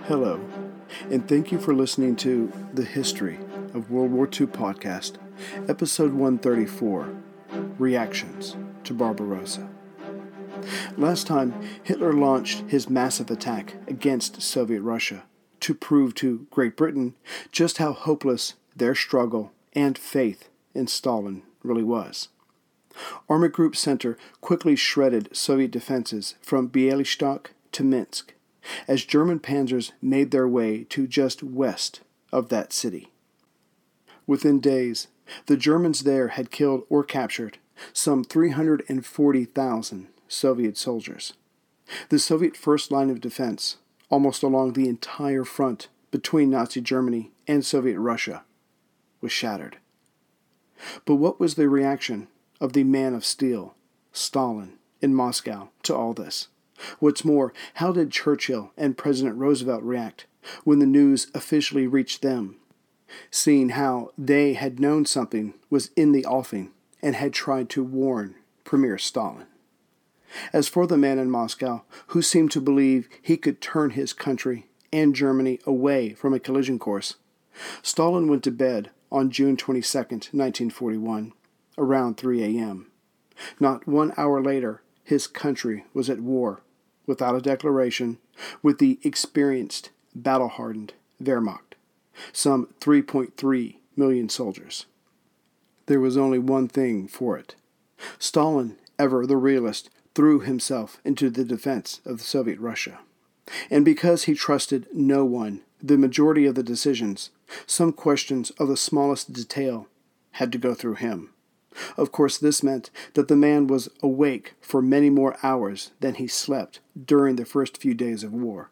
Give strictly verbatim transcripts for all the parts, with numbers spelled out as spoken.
Hello, and thank you for listening to the History of World War Two podcast, episode one thirty-four, Reactions to Barbarossa. Last time, Hitler launched his massive attack against Soviet Russia to prove to Great Britain just how hopeless their struggle and faith in Stalin really was. Army Group Center quickly shredded Soviet defenses from Bialystok to Minsk, as German panzers made their way to just west of that city. Within days, the Germans there had killed or captured some three hundred forty thousand Soviet soldiers. The Soviet first line of defense, almost along the entire front between Nazi Germany and Soviet Russia, was shattered. But what was the reaction of the man of steel, Stalin, in Moscow to all this? What's more, how did Churchill and President Roosevelt react when the news officially reached them, seeing how they had known something was in the offing and had tried to warn Premier Stalin? As for the man in Moscow who seemed to believe he could turn his country and Germany away from a collision course, Stalin went to bed on June twenty-second, nineteen forty-one, around three a.m. Not one hour later, his country was at war, without a declaration, with the experienced, battle-hardened Wehrmacht, some three point three million soldiers. There was only one thing for it. Stalin, ever the realist, threw himself into the defense of Soviet Russia. And because he trusted no one, the majority of the decisions, some questions of the smallest detail, had to go through him. Of course, this meant that the man was awake for many more hours than he slept during the first few days of war.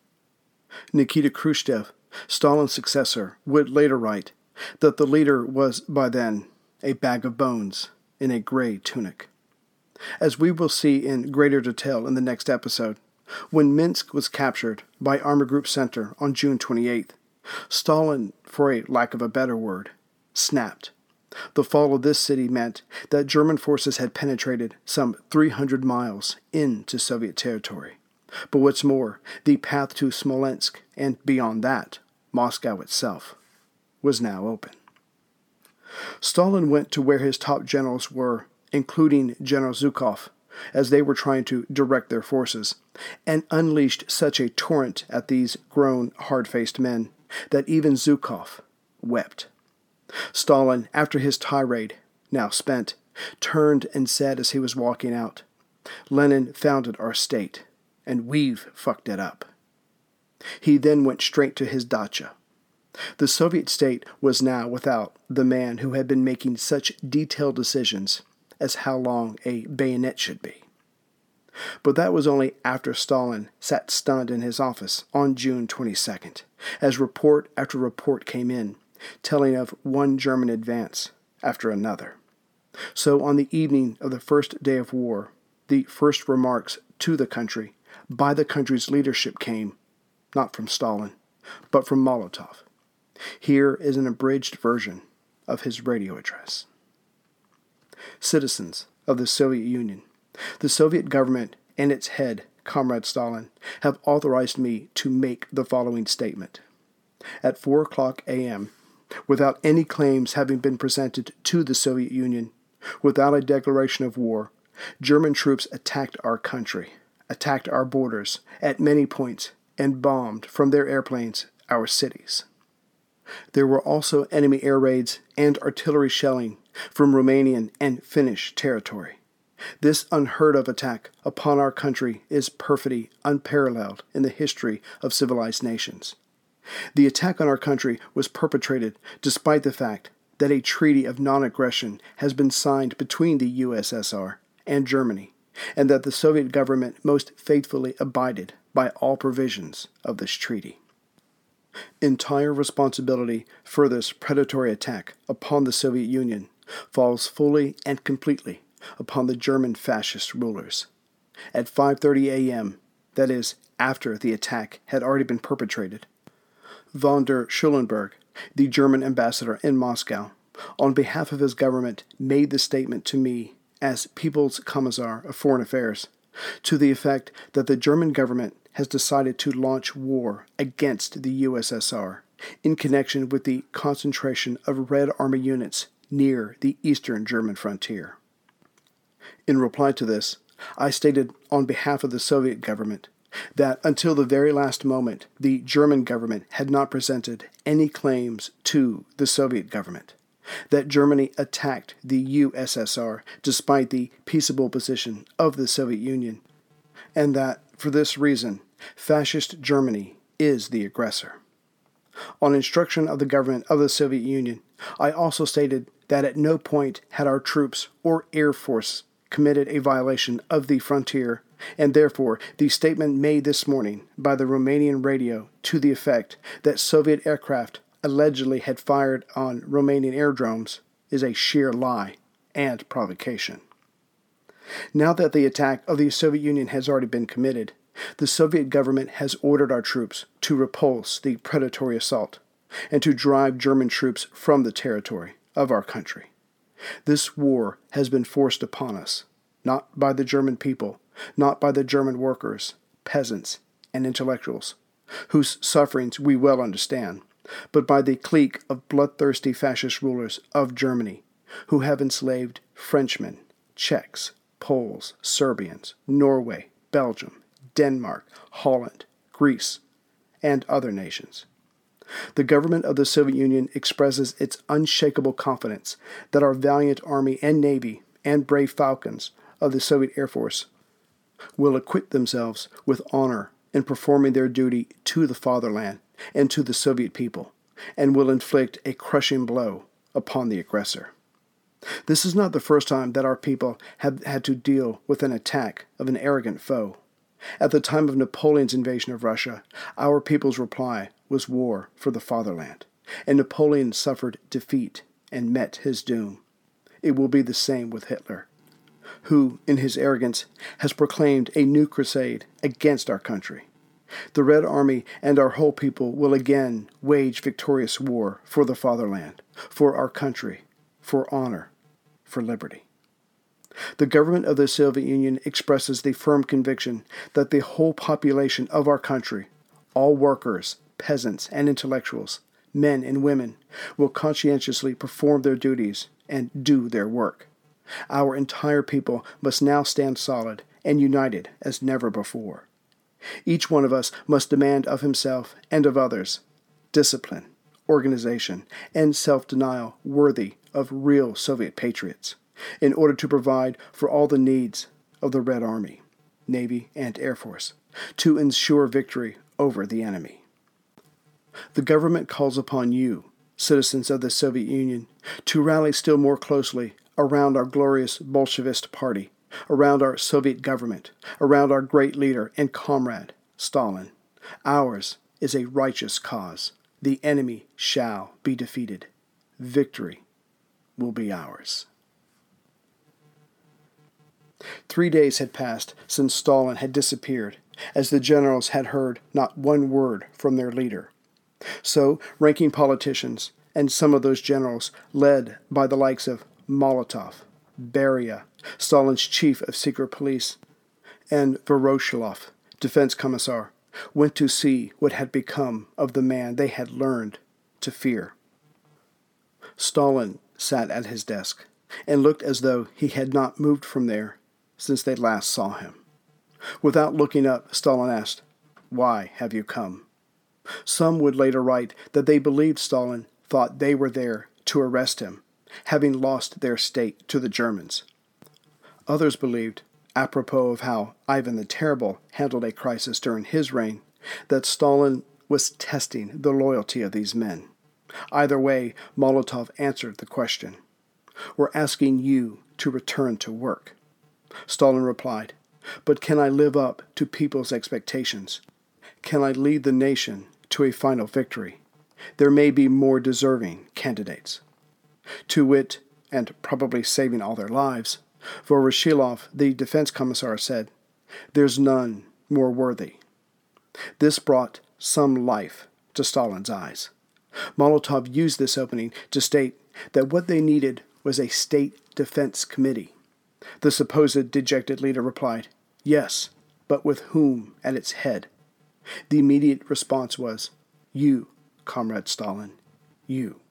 Nikita Khrushchev, Stalin's successor, would later write that the leader was by then a bag of bones in a gray tunic. As we will see in greater detail in the next episode, when Minsk was captured by Army Group Center on June twenty-eighth, Stalin, for a lack of a better word, snapped. The fall of this city meant that German forces had penetrated some three hundred miles into Soviet territory. But what's more, the path to Smolensk, and beyond that, Moscow itself, was now open. Stalin went to where his top generals were, including General Zhukov, as they were trying to direct their forces, and unleashed such a torrent at these grown, hard-faced men that even Zhukov wept. Stalin, after his tirade, now spent, turned and said as he was walking out, "Lenin founded our state, and we've fucked it up." He then went straight to his dacha. The Soviet state was now without the man who had been making such detailed decisions as how long a bayonet should be. But that was only after Stalin sat stunned in his office on June twenty-second, as report after report came in, telling of one German advance after another. So on the evening of the first day of war, the first remarks to the country by the country's leadership came, not from Stalin, but from Molotov. Here is an abridged version of his radio address. Citizens of the Soviet Union, the Soviet government and its head, Comrade Stalin, have authorized me to make the following statement. At four o'clock a.m., without any claims having been presented to the Soviet Union, without a declaration of war, German troops attacked our country, attacked our borders at many points, and bombed from their airplanes our cities. There were also enemy air raids and artillery shelling from Romanian and Finnish territory. This unheard-of attack upon our country is perfidy unparalleled in the history of civilized nations. The attack on our country was perpetrated despite the fact that a treaty of non-aggression has been signed between the U S S R and Germany, and that the Soviet government most faithfully abided by all provisions of this treaty. Entire responsibility for this predatory attack upon the Soviet Union falls fully and completely upon the German fascist rulers. At five thirty a.m., that is, after the attack had already been perpetrated, von der Schulenburg, the German ambassador in Moscow, on behalf of his government, made the statement to me as People's Commissar of Foreign Affairs to the effect that the German government has decided to launch war against the U S S R in connection with the concentration of Red Army units near the eastern German frontier. In reply to this, I stated on behalf of the Soviet government that until the very last moment, the German government had not presented any claims to the Soviet government, that Germany attacked the U S S R despite the peaceable position of the Soviet Union, and that, for this reason, fascist Germany is the aggressor. On instruction of the government of the Soviet Union, I also stated that at no point had our troops or Air Force committed a violation of the frontier, and therefore the statement made this morning by the Romanian radio to the effect that Soviet aircraft allegedly had fired on Romanian aerodromes is a sheer lie and provocation. Now that the attack of the Soviet Union has already been committed, the Soviet government has ordered our troops to repulse the predatory assault and to drive German troops from the territory of our country. This war has been forced upon us, not by the German people, not by the German workers, peasants, and intellectuals, whose sufferings we well understand, but by the clique of bloodthirsty fascist rulers of Germany, who have enslaved Frenchmen, Czechs, Poles, Serbians, Norway, Belgium, Denmark, Holland, Greece, and other nations. The government of the Soviet Union expresses its unshakable confidence that our valiant Army and Navy and brave Falcons of the Soviet Air Force will acquit themselves with honor in performing their duty to the fatherland and to the Soviet people, and will inflict a crushing blow upon the aggressor. This is not the first time that our people have had to deal with an attack of an arrogant foe. At the time of Napoleon's invasion of Russia, our people's reply was war for the fatherland, and Napoleon suffered defeat and met his doom. It will be the same with Hitler, who, in his arrogance, has proclaimed a new crusade against our country. The Red Army and our whole people will again wage victorious war for the fatherland, for our country, for honor, for liberty. The government of the Soviet Union expresses the firm conviction that the whole population of our country, all workers, peasants, and intellectuals, men and women, will conscientiously perform their duties and do their work. Our entire people must now stand solid and united as never before. Each one of us must demand of himself and of others discipline, organization, and self-denial worthy of real Soviet patriots, in order to provide for all the needs of the Red Army, Navy, and Air Force, to ensure victory over the enemy. The government calls upon you, citizens of the Soviet Union, to rally still more closely around our glorious Bolshevist party, around our Soviet government, around our great leader and comrade, Stalin. Ours is a righteous cause. The enemy shall be defeated. Victory will be ours. Three days had passed since Stalin had disappeared, as the generals had heard not one word from their leader. So, ranking politicians, and some of those generals led by the likes of Molotov, Beria, Stalin's chief of secret police, and Voroshilov, defense commissar, went to see what had become of the man they had learned to fear. Stalin sat at his desk and looked as though he had not moved from there since they last saw him. Without looking up, Stalin asked, "Why have you come?" Some would later write that they believed Stalin thought they were there to arrest him, having lost their state to the Germans. Others believed, apropos of how Ivan the Terrible handled a crisis during his reign, that Stalin was testing the loyalty of these men. Either way, Molotov answered the question. "We're asking you to return to work." Stalin replied, "But can I live up to people's expectations? Can I lead the nation to a final victory? There may be more deserving candidates." To wit, and probably saving all their lives, Voroshilov, the defense commissar, said, "There's none more worthy." This brought some life to Stalin's eyes. Molotov used this opening to state that what they needed was a state defense committee. The supposed dejected leader replied, Yes, but with whom at its head? The immediate response was, "You, Comrade Stalin, you."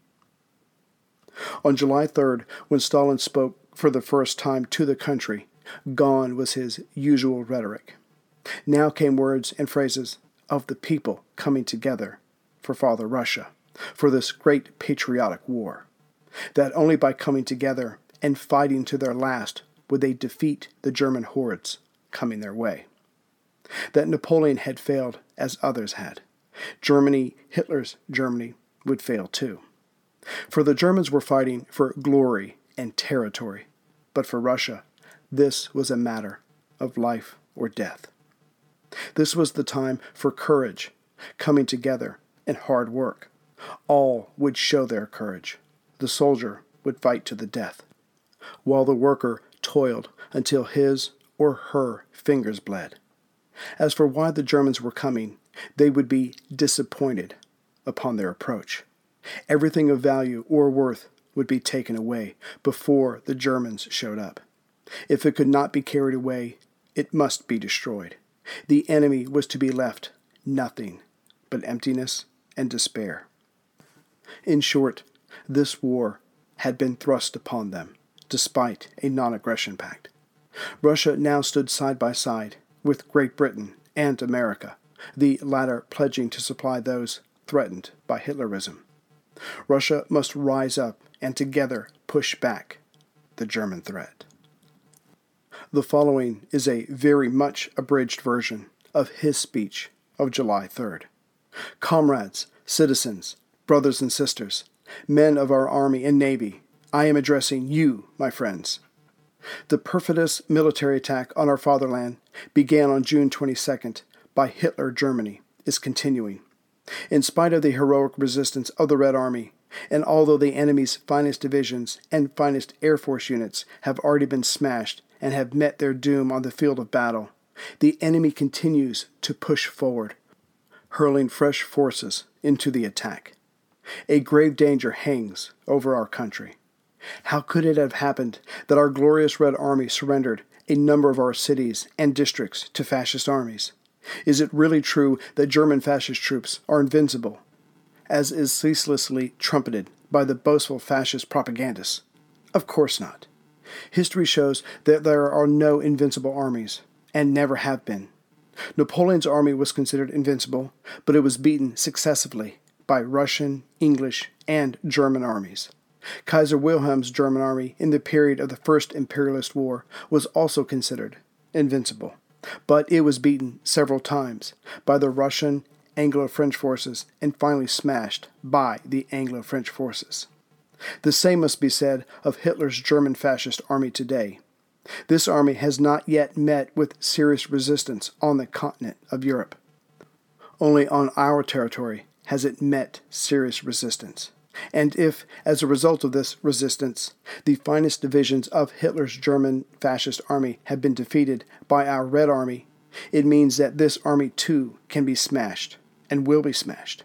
On July third, when Stalin spoke for the first time to the country, gone was his usual rhetoric. Now came words and phrases of the people coming together for Father Russia, for this great patriotic war, that only by coming together and fighting to their last would they defeat the German hordes coming their way. That Napoleon had failed as others had. Germany, Hitler's Germany, would fail too. For the Germans were fighting for glory and territory, but for Russia, this was a matter of life or death. This was the time for courage, coming together, and hard work. All would show their courage. The soldier would fight to the death, while the worker toiled until his or her fingers bled. As for why the Germans were coming, they would be disappointed upon their approach. Everything of value or worth would be taken away before the Germans showed up. If it could not be carried away, it must be destroyed. The enemy was to be left nothing but emptiness and despair. In short, this war had been thrust upon them, despite a non-aggression pact. Russia now stood side by side with Great Britain and America, the latter pledging to supply those threatened by Hitlerism. Russia must rise up and together push back the German threat. The following is a very much abridged version of his speech of July third. Comrades, citizens, brothers and sisters, men of our Army and Navy, I am addressing you, my friends. The perfidious military attack on our fatherland began on June twenty-second by Hitler Germany is continuing. In spite of the heroic resistance of the Red Army, and although the enemy's finest divisions and finest Air Force units have already been smashed and have met their doom on the field of battle, the enemy continues to push forward, hurling fresh forces into the attack. A grave danger hangs over our country. How could it have happened that our glorious Red Army surrendered a number of our cities and districts to fascist armies? Is it really true that German fascist troops are invincible, as is ceaselessly trumpeted by the boastful fascist propagandists? Of course not. History shows that there are no invincible armies, and never have been. Napoleon's army was considered invincible, but it was beaten successively by Russian, English, and German armies. Kaiser Wilhelm's German army in the period of the First Imperialist War was also considered invincible, but it was beaten several times by the Russian, Anglo-French forces and finally smashed by the Anglo-French forces. The same must be said of Hitler's German fascist army today. This army has not yet met with serious resistance on the continent of Europe. Only on our territory has it met serious resistance. And if, as a result of this resistance, the finest divisions of Hitler's German fascist army have been defeated by our Red Army, it means that this army too can be smashed, and will be smashed.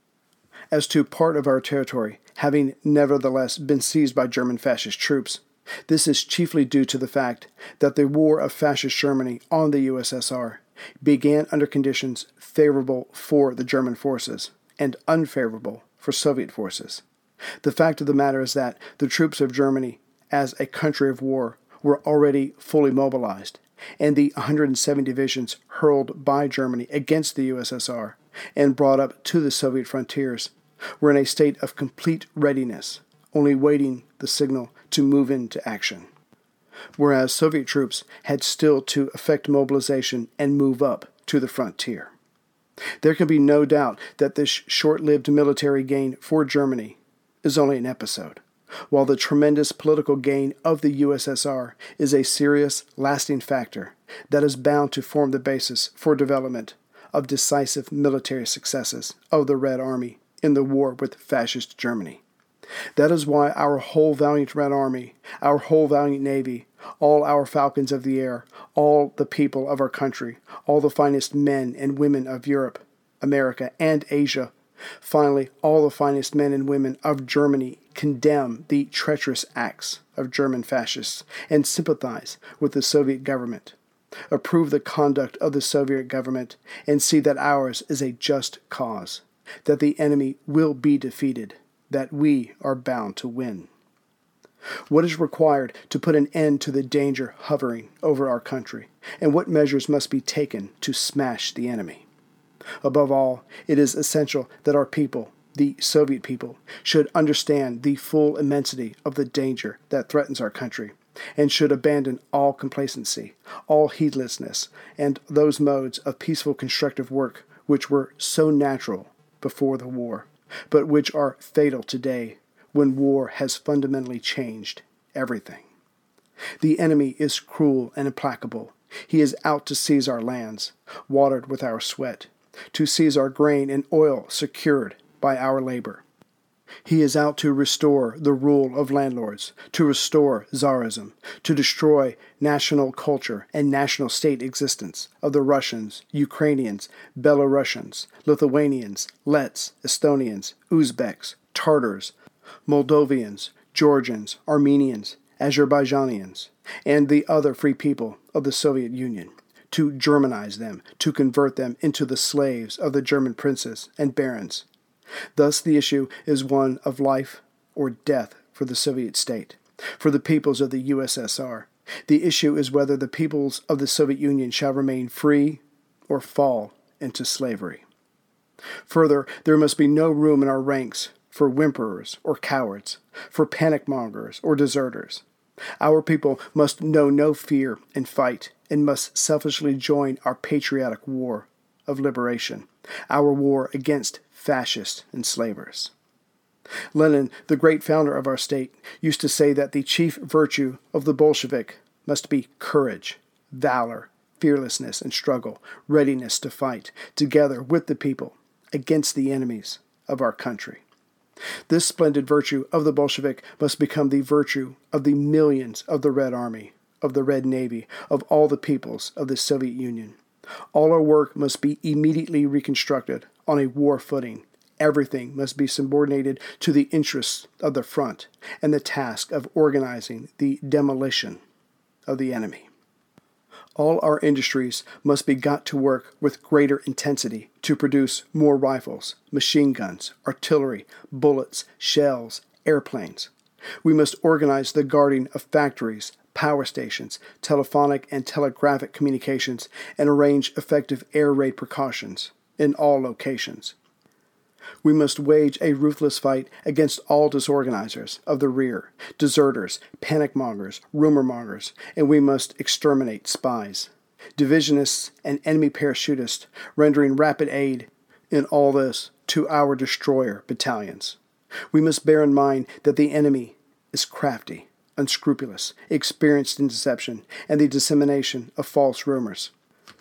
As to part of our territory having nevertheless been seized by German fascist troops, this is chiefly due to the fact that the war of fascist Germany on the U S S R began under conditions favorable for the German forces and unfavorable for Soviet forces. The fact of the matter is that the troops of Germany, as a country of war, were already fully mobilized, and the one hundred seven divisions hurled by Germany against the U S S R and brought up to the Soviet frontiers were in a state of complete readiness, only waiting the signal to move into action, whereas Soviet troops had still to effect mobilization and move up to the frontier. There can be no doubt that this short-lived military gain for Germany is only an episode, while the tremendous political gain of the U S S R is a serious, lasting factor that is bound to form the basis for development of decisive military successes of the Red Army in the war with fascist Germany. That is why our whole valiant Red Army, our whole valiant Navy, all our falcons of the air, all the people of our country, all the finest men and women of Europe, America, and Asia, finally, all the finest men and women of Germany condemn the treacherous acts of German fascists and sympathize with the Soviet government approve the conduct of the Soviet government, and see that ours is a just cause, that the enemy will be defeated, that we are bound to win. What is required to put an end to the danger hovering over our country, and what measures must be taken to smash the enemy? Above all, it is essential that our people, the Soviet people, should understand the full immensity of the danger that threatens our country, and should abandon all complacency, all heedlessness, and those modes of peaceful constructive work which were so natural before the war, but which are fatal today when war has fundamentally changed everything. The enemy is cruel and implacable. He is out to seize our lands, watered with our sweat, to seize our grain and oil secured by our labor. He is out to restore the rule of landlords, to restore Tsarism, to destroy national culture and national state existence of the Russians, Ukrainians, Belarusians, Lithuanians, Lets, Estonians, Uzbeks, Tartars, Moldovians, Georgians, Armenians, Azerbaijanians, and the other free people of the Soviet Union, to Germanize them, to convert them into the slaves of the German princes and barons. Thus the issue is one of life or death for the Soviet state, for the peoples of the U S S R. The issue is whether the peoples of the Soviet Union shall remain free or fall into slavery. Further, there must be no room in our ranks for whimperers or cowards, for panic-mongers or deserters. Our people must know no fear and fight, and must selfishly join our patriotic war of liberation, our war against fascist enslavers. Lenin, the great founder of our state, used to say that the chief virtue of the Bolshevik must be courage, valor, fearlessness, and struggle, readiness to fight, together with the people, against the enemies of our country. This splendid virtue of the Bolshevik must become the virtue of the millions of the Red Army, of the Red Navy, of all the peoples of the Soviet Union. All our work must be immediately reconstructed on a war footing. Everything must be subordinated to the interests of the front and the task of organizing the demolition of the enemy. All our industries must be got to work with greater intensity to produce more rifles, machine guns, artillery, bullets, shells, airplanes. We must organize the guarding of factories, power stations, telephonic and telegraphic communications, and arrange effective air raid precautions in all locations. We must wage a ruthless fight against all disorganizers of the rear, deserters, panic-mongers, rumor-mongers, and we must exterminate spies, divisionists, and enemy parachutists, rendering rapid aid in all this to our destroyer battalions. We must bear in mind that the enemy is crafty, unscrupulous, experienced in deception, and the dissemination of false rumors.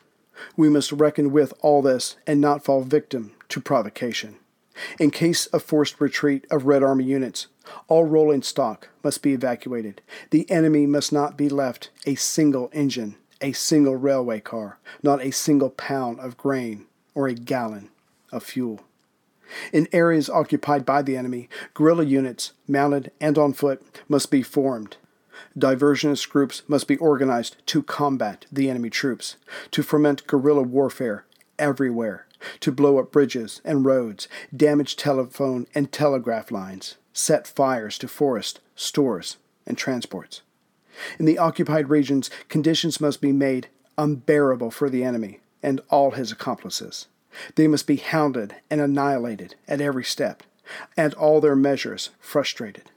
We must reckon with all this and not fall victim to provocation. In case of forced retreat of Red Army units, all rolling stock must be evacuated. The enemy must not be left a single engine, a single railway car, not a single pound of grain or a gallon of fuel. In areas occupied by the enemy, guerrilla units, mounted and on foot, must be formed. Diversionist groups must be organized to combat the enemy troops, to foment guerrilla warfare everywhere, to blow up bridges and roads, damage telephone and telegraph lines, set fires to forests, stores, and transports. In the occupied regions, conditions must be made unbearable for the enemy and all his accomplices. They must be hounded and annihilated at every step, and all their measures frustrated.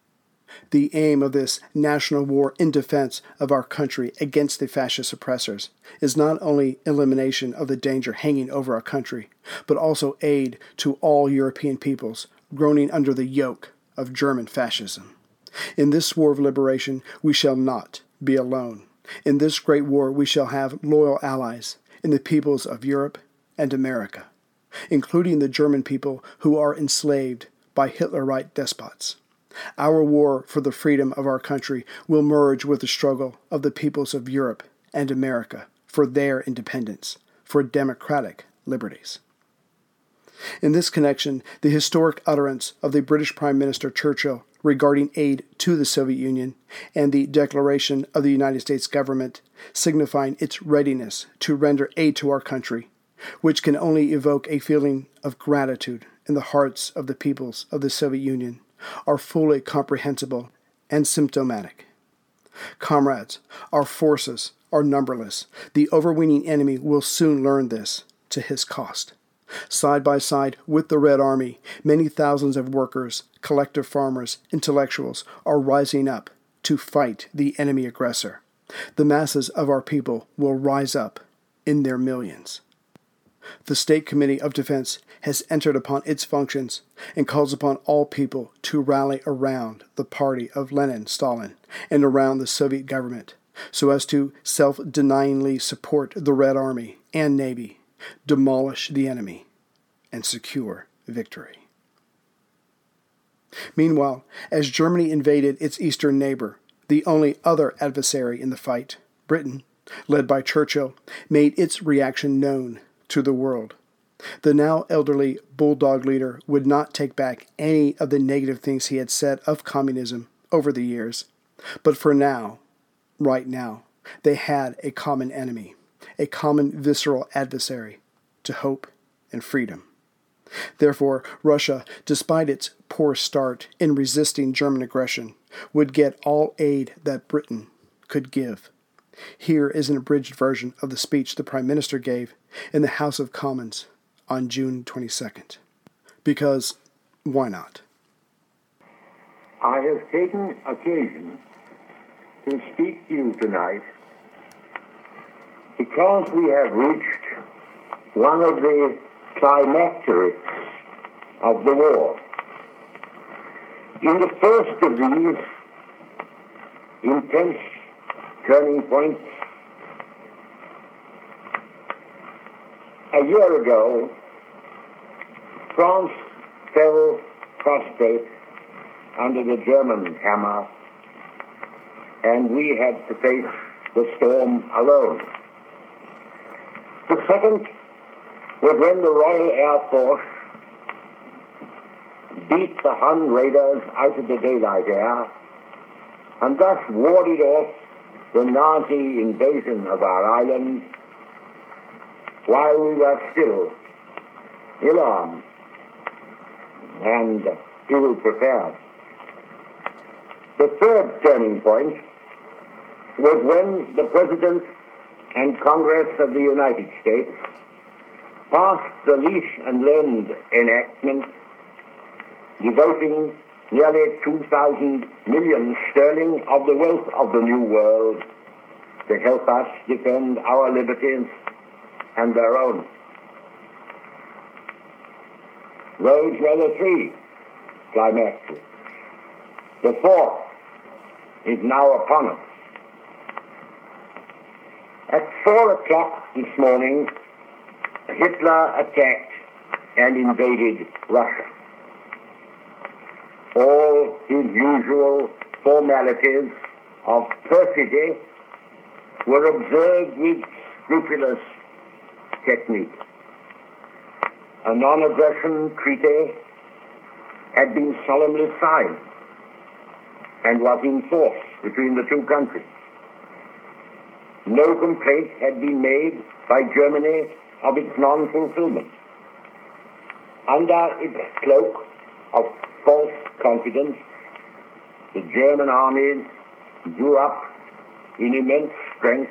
The aim of this national war in defense of our country against the fascist oppressors is not only elimination of the danger hanging over our country, but also aid to all European peoples groaning under the yoke of German fascism. In this war of liberation, we shall not be alone. In this great war, we shall have loyal allies in the peoples of Europe and America, including the German people who are enslaved by Hitlerite despots. Our war for the freedom of our country will merge with the struggle of the peoples of Europe and America for their independence, for democratic liberties. In this connection, the historic utterance of the British Prime Minister Churchill regarding aid to the Soviet Union and the declaration of the United States government signifying its readiness to render aid to our country, which can only evoke a feeling of gratitude in the hearts of the peoples of the Soviet Union, are fully comprehensible and symptomatic. Comrades, our forces are numberless. The overweening enemy will soon learn this to his cost. Side by side with the Red Army, many thousands of workers, collective farmers, intellectuals are rising up to fight the enemy aggressor. The masses of our people will rise up in their millions. The State Committee of Defense has entered upon its functions and calls upon all people to rally around the party of Lenin, Stalin, and around the Soviet government, so as to self-denyingly support the Red Army and Navy, demolish the enemy, and secure victory. Meanwhile, as Germany invaded its eastern neighbor, the only other adversary in the fight, Britain, led by Churchill, made its reaction known to the world. The now elderly bulldog leader would not take back any of the negative things he had said of communism over the years, but for now, right now, they had a common enemy, a common visceral adversary to hope and freedom. Therefore, Russia, despite its poor start in resisting German aggression, would get all aid that Britain could give. Here is an abridged version of the speech the Prime Minister gave in the House of Commons on June twenty-second. Because, why not? I have taken occasion to speak to you tonight because we have reached one of the climacterics of the war. In the first of these intense turning points, a year ago, France fell prostrate under the German hammer, and we had to face the storm alone. The second was when the Royal Air Force beat the Hun raiders out of the daylight air and thus warded off the Nazi invasion of our island while we were still ill-armed and ill-prepared. The third turning point was when the President and Congress of the United States passed the Lease and Lend enactment, devoting nearly two thousand million sterling of the wealth of the New World to help us defend our liberties and their own. Those were the three climacterics. The fourth is now upon us. At four o'clock this morning, Hitler attacked and invaded Russia. All his usual formalities of perfidy were observed with scrupulous technique. A non-aggression treaty had been solemnly signed and was in force between the two countries. No complaint had been made by Germany of its non-fulfillment. Under its cloak of false confidence, the German armies drew up in immense strength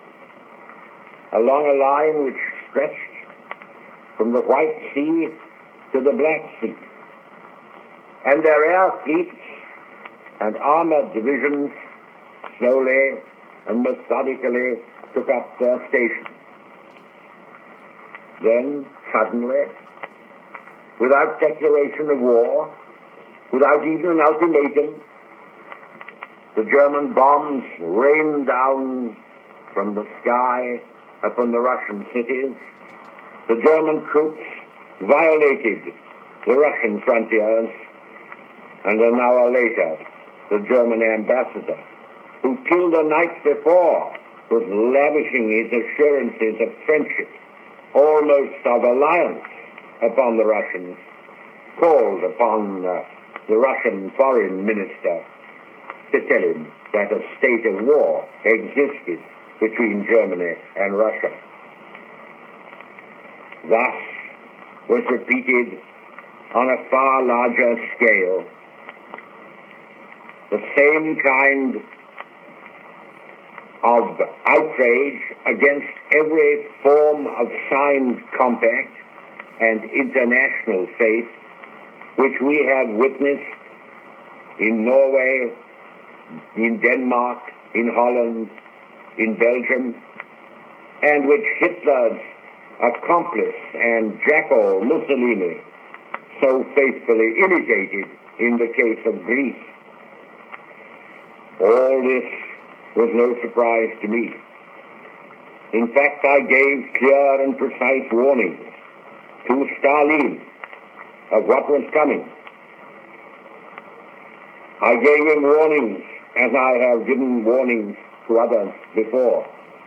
along a line which stretched from the White Sea to the Black Sea, and their air fleets and armored divisions slowly and methodically took up their stations. Then, suddenly, without declaration of war, without even an ultimatum, the German bombs rained down from the sky upon the Russian cities. The German troops violated the Russian frontiers, and an hour later, the German ambassador, who till the night before was lavishing his assurances of friendship, almost of alliance, upon the Russians, called upon uh, the Russian foreign minister to tell him that a state of war existed between Germany and Russia. Thus was repeated on a far larger scale the same kind of outrage against every form of signed compact and international faith which we have witnessed in Norway, in Denmark, in Holland, in Belgium, and which Hitler's accomplice and jackal Mussolini so faithfully imitated in the case of Greece. All this was no surprise to me. In fact, I gave clear and precise warnings to Stalin of what was coming. I gave him warnings as I have given warnings to others before.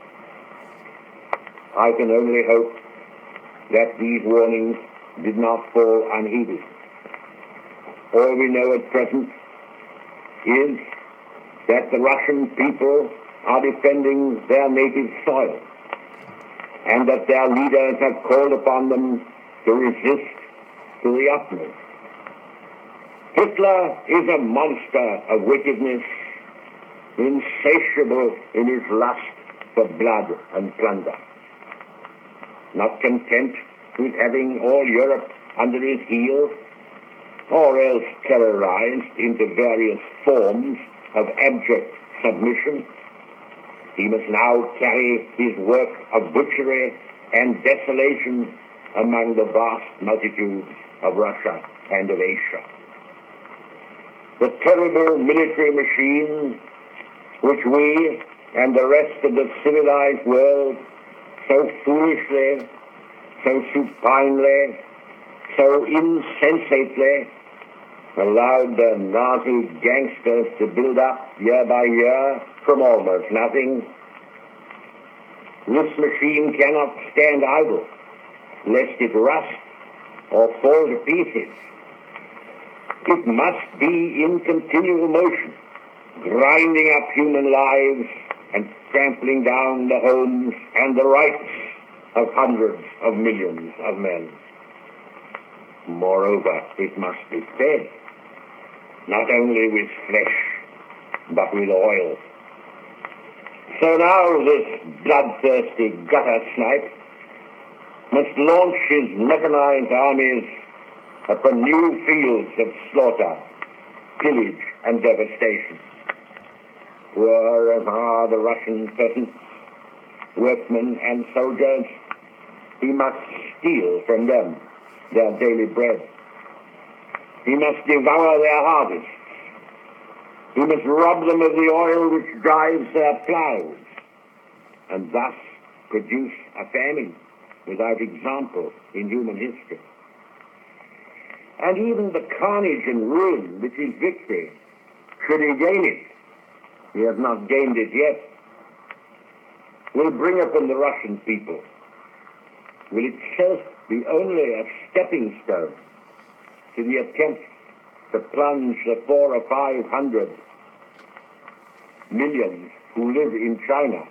I can only hope that these warnings did not fall unheeded. All we know at present is that the Russian people are defending their native soil and that their leaders have called upon them to resist to the utmost. Hitler is a monster of wickedness, insatiable in his lust for blood and plunder. Not content with having all Europe under his heel, or else terrorized into various forms of abject submission, he must now carry his work of butchery and desolation among the vast multitudes of Russia and of Asia. The terrible military machine which we and the rest of the civilized world so foolishly, so supinely, so insensately allowed the Nazi gangsters to build up year by year from almost nothing. This machine cannot stand idle, lest it rust or fall to pieces. It must be in continual motion, grinding up human lives and trampling down the homes and the rights of hundreds of millions of men. Moreover, it must be fed, not only with flesh, but with oil. So now this bloodthirsty gutter snipe must launch his mechanized armies upon new fields of slaughter, pillage, and devastation. Poor as are the Russian peasants, workmen, and soldiers, he must steal from them their daily bread. He must devour their harvests. He must rob them of the oil which drives their plows, and thus produce a famine without example in human history. And even the carnage and ruin which is victory, should he gain it, he has not gained it yet, will bring upon the Russian people, will itself be only a stepping stone to the attempt to plunge the four or five hundred millions who live in China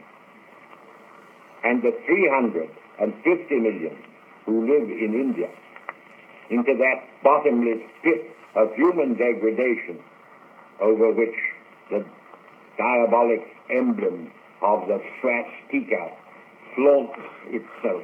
and the three hundred fifty million who live in India into that bottomless pit of human degradation over which the diabolic emblem of the swastika flaunts itself.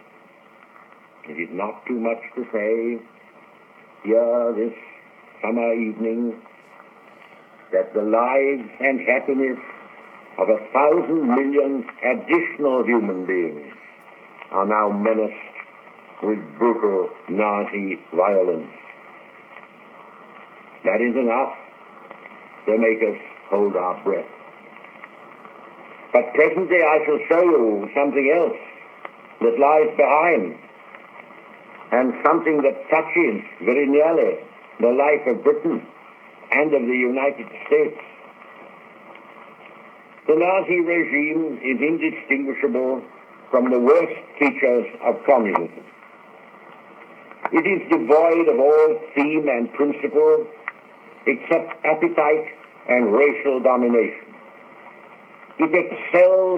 It is not too much to say here this summer evening that the lives and happiness of a thousand million additional human beings are now menaced with brutal Nazi violence. That is enough to make us hold our breath. But presently I shall show you something else that lies behind, and something that touches very nearly the life of Britain and of the United States. The Nazi regime is indistinguishable from the worst features of communism. It is devoid of all theme and principle, except appetite and racial domination. It excels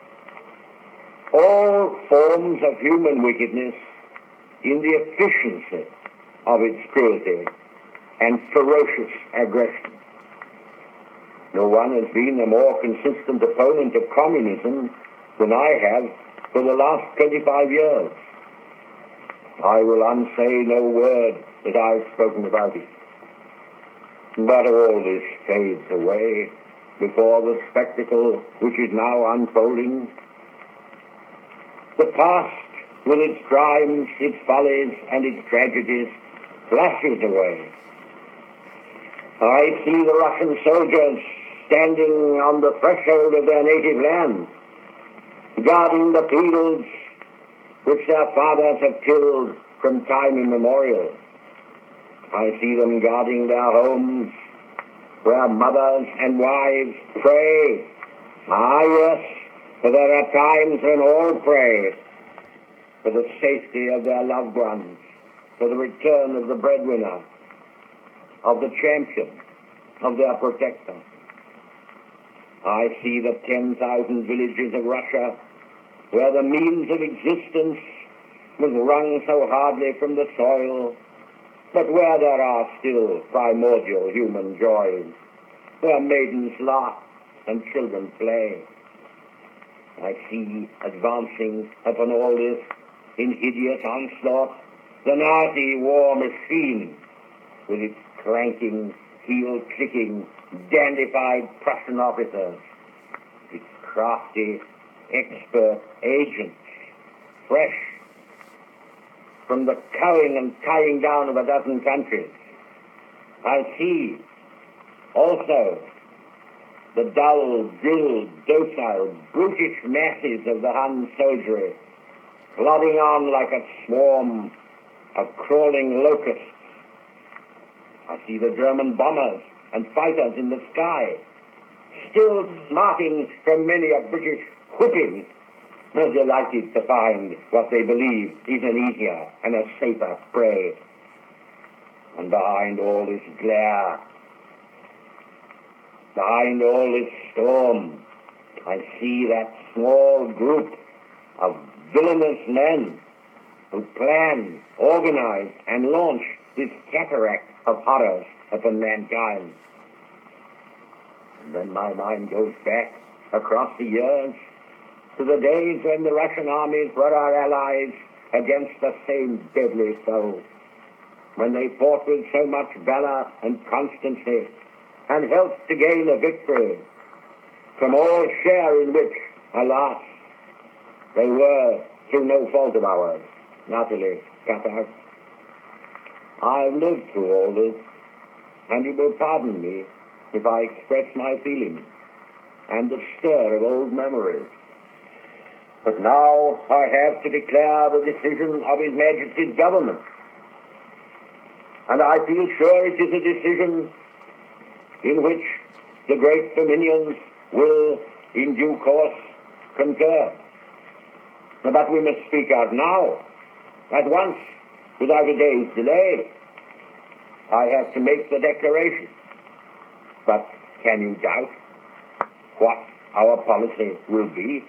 all forms of human wickedness in the efficiency of its cruelty and ferocious aggression. No one has been a more consistent opponent of communism than I have for the last twenty-five years. I will unsay no word that I've spoken about it. But all this fades away before the spectacle which is now unfolding. The past, with its crimes, its follies, and its tragedies, flashes away. I see the Russian soldiers standing on the threshold of their native land, guarding the fields which their fathers have tilled from time immemorial. I see them guarding their homes, where mothers and wives pray. Ah, yes, for there are times when all pray for the safety of their loved ones, for the return of the breadwinner, of the champion, of their protector. I see the ten thousand villages of Russia where the means of existence was wrung so hardly from the soil, but where there are still primordial human joys, where maidens laugh and children play. I see advancing upon all this in hideous onslaught the Nazi war machine with its clanking, heel-clicking, dandified Prussian officers, its crafty, expert agents, fresh from the cowing and tying down of a dozen countries. I see also the dull, drilled, docile, brutish masses of the Hun soldiery plodding on like a swarm of crawling locusts. I see the German bombers and fighters in the sky, still smarting from many a British whipping, but delighted to find what they believe is an easier and a safer prey. And behind all this glare, behind all this storm, I see that small group of villainous men who plan, organize, and launch this cataract of horrors upon mankind. And then my mind goes back across the years to the days when the Russian armies were our allies against the same deadly foe, when they fought with so much valor and constancy and helped to gain a victory, from all share in which, alas, they were, through no fault of ours, utterly cut out. I've lived through all this, and you will pardon me if I express my feelings and the stir of old memories. But now I have to declare the decision of His Majesty's government, and I feel sure it is a decision in which the great dominions will, in due course, concur. But we must speak out now, at once, without a day's delay. I have to make the declaration. But can you doubt what our policy will be?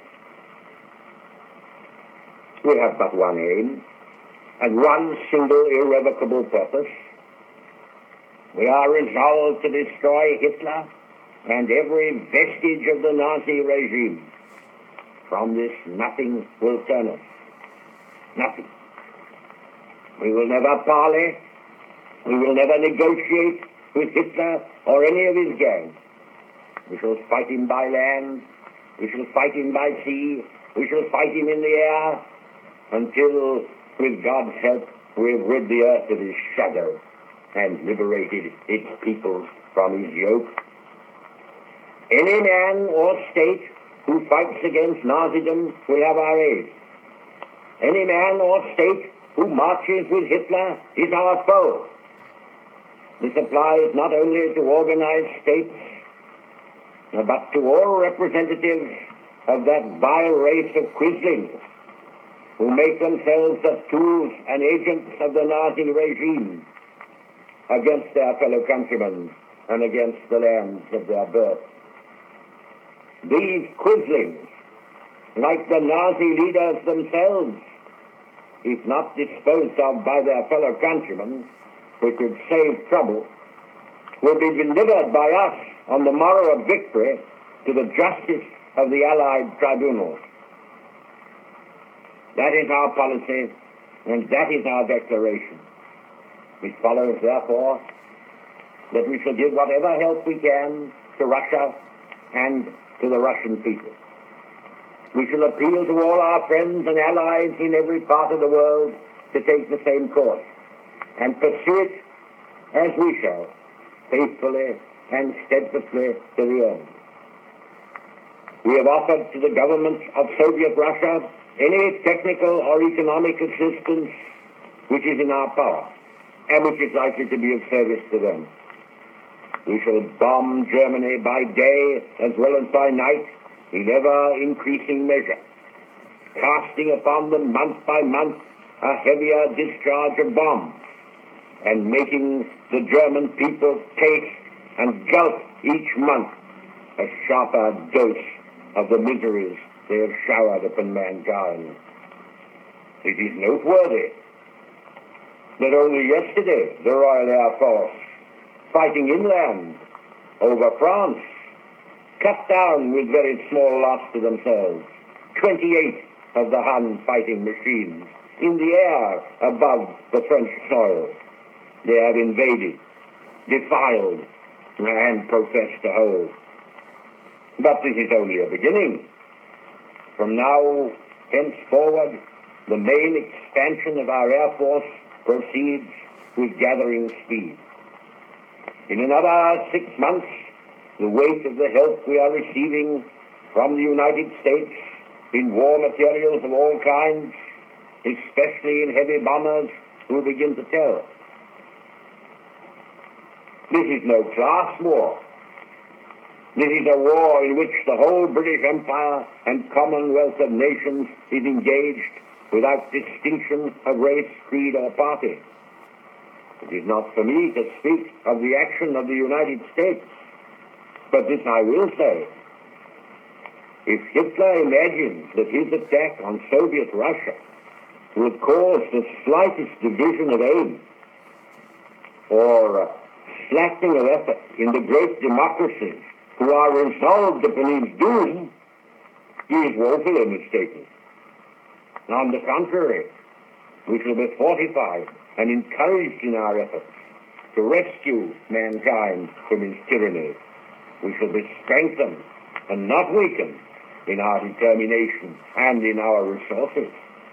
We have but one aim, and one single irrevocable purpose. We are resolved to destroy Hitler and every vestige of the Nazi regime. From this, nothing will turn us. Nothing. We will never parley. We will never negotiate with Hitler or any of his gang. We shall fight him by land. We shall fight him by sea. We shall fight him in the air until, with God's help, we have rid the earth of his shadow and liberated its peoples from his yoke. Any man or state who fights against Nazism will have our aid. Any man or state who marches with Hitler is our foe. This applies not only to organized states, but to all representatives of that vile race of quislings who make themselves the tools and agents of the Nazi regime against their fellow countrymen and against the lands of their birth. These quislings, like the Nazi leaders themselves, if not disposed of by their fellow countrymen, which would save trouble, will be delivered by us on the morrow of victory to the justice of the Allied tribunals. That is our policy, and that is our declaration. It follows, therefore, that we shall give whatever help we can to Russia and to the Russian people. We shall appeal to all our friends and allies in every part of the world to take the same course and pursue it as we shall, faithfully and steadfastly to the end. We have offered to the government of Soviet Russia any technical or economic assistance which is in our power and which is likely to be of service to them. We shall bomb Germany by day as well as by night in ever-increasing measure, casting upon them month by month a heavier discharge of bombs and making the German people taste and gulp each month a sharper dose of the miseries they have showered upon mankind. It is noteworthy that only yesterday the Royal Air Force, fighting inland over France, cut down with very small loss to themselves twenty-eight of the Hun fighting machines in the air above the French soil. They have invaded, defiled, and professed to hold. But this is only a beginning. From now henceforward, the main expansion of our Air Force proceeds with gathering speed. In another six months, the weight of the help we are receiving from the United States in war materials of all kinds, especially in heavy bombers, will begin to tell. This is no class war. This is a war in which the whole British Empire and Commonwealth of Nations is engaged without distinction of race, creed, or party. It is not for me to speak of the action of the United States, but this I will say. If Hitler imagines that his attack on Soviet Russia would cause the slightest division of aim or slackening of effort in the great democracies who are resolved upon his doom, he is woefully mistaken. On the contrary, we shall be fortified and encouraged in our efforts to rescue mankind from his tyranny. We shall be strengthened and not weakened in our determination and in our resources.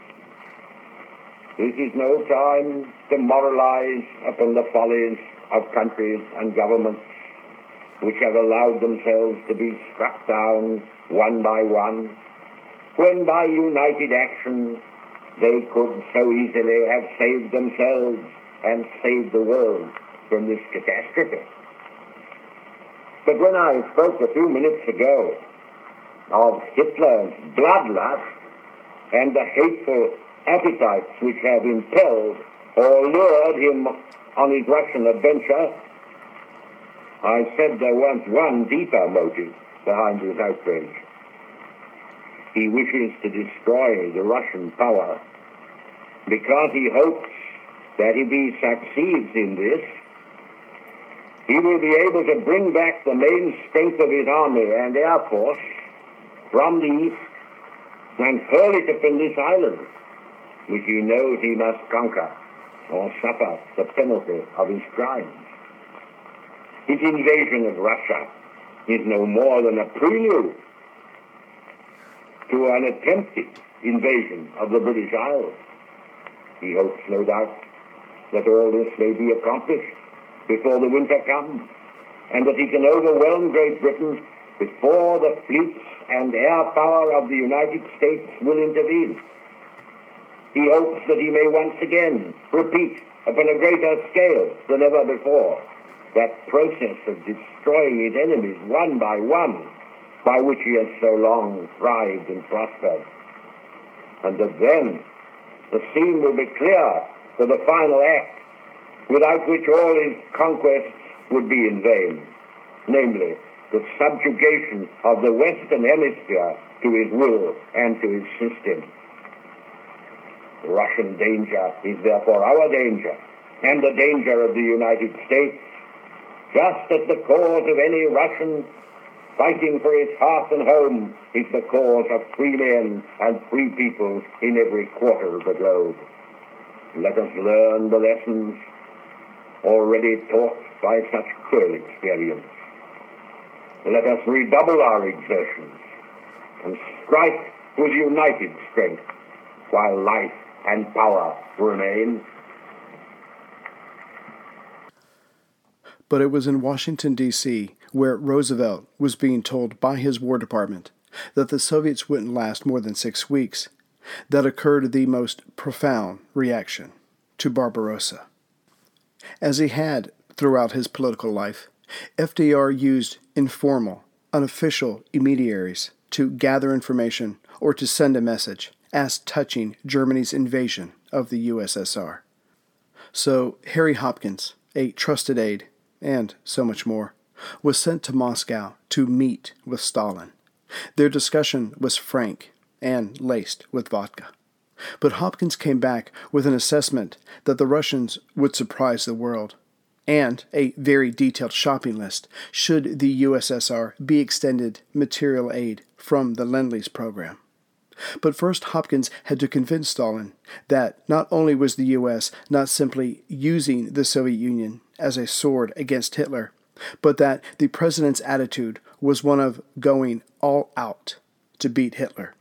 This is no time to moralize upon the follies of countries and governments which have allowed themselves to be struck down one by one, when by united action they could so easily have saved themselves and saved the world from this catastrophe. But when I spoke a few minutes ago of Hitler's bloodlust and the hateful appetites which have impelled or lured him on his Russian adventure, I said there was one deeper motive behind his outrage. He wishes to destroy the Russian power because he hopes that if he succeeds in this, he will be able to bring back the main strength of his army and air force from the east and hurl it upon this island, which he knows he must conquer or suffer the penalty of his crimes. His invasion of Russia is no more than a prelude to an attempted invasion of the British Isles. He hopes, no doubt, that all this may be accomplished before the winter comes, and that he can overwhelm Great Britain before the fleets and air power of the United States will intervene. He hopes that he may once again repeat upon a greater scale than ever before that process of destroying his enemies one by one, by which he has so long thrived and prospered. And that then the scene will be clear for the final act, without which all his conquests would be in vain, namely, the subjugation of the Western Hemisphere to his will and to his system. Russian danger is therefore our danger, and the danger of the United States, just as the cause of any Russian fighting for his hearth and home is the cause of free men and free peoples in every quarter of the globe. Let us learn the lessons already taught by such cruel experience. Let us redouble our exertions and strike with united strength while life and power remain. But it was in Washington, D C, where Roosevelt was being told by his War Department that the Soviets wouldn't last more than six weeks, that occurred the most profound reaction to Barbarossa. As he had throughout his political life, F D R used informal, unofficial intermediaries to gather information or to send a message as touching Germany's invasion of the U S S R. So Harry Hopkins, a trusted aide, and so much more, was sent to Moscow to meet with Stalin. Their discussion was frank and laced with vodka. But Hopkins came back with an assessment that the Russians would surprise the world, and a very detailed shopping list should the U S S R be extended material aid from the Lend-Lease program. But first Hopkins had to convince Stalin that not only was the U S not simply using the Soviet Union as a sword against Hitler, but that the president's attitude was one of going all out to beat Hitler.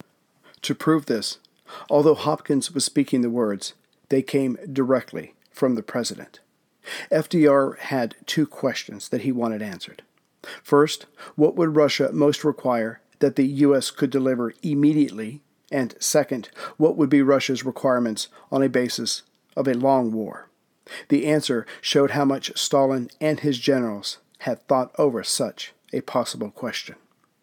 To prove this, although Hopkins was speaking the words, they came directly from the president. F D R had two questions that he wanted answered. First, what would Russia most require that the U S could deliver immediately? And second, what would be Russia's requirements on a basis of a long war? The answer showed how much Stalin and his generals had thought over such a possible question.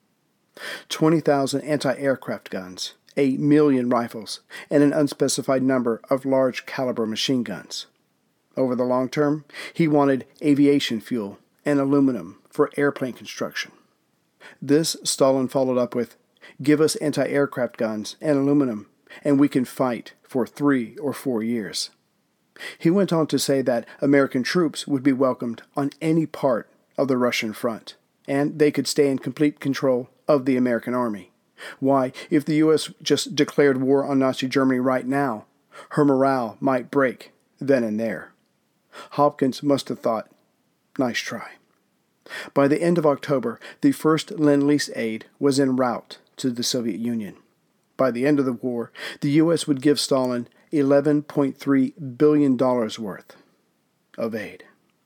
twenty thousand anti-aircraft guns, a million rifles, and an unspecified number of large-caliber machine guns. Over the long term, he wanted aviation fuel and aluminum for airplane construction. This Stalin followed up with, "Give us anti-aircraft guns and aluminum, and we can fight for three or four years." He went on to say that American troops would be welcomed on any part of the Russian front, and they could stay in complete control of the American army. Why, if the U S just declared war on Nazi Germany right now, her morale might break then and there. Hopkins must have thought, nice try. By the end of October, the first Lend-Lease aid was en route to the Soviet Union. By the end of the war, the U S would give Stalin eleven point three billion dollars worth of aid.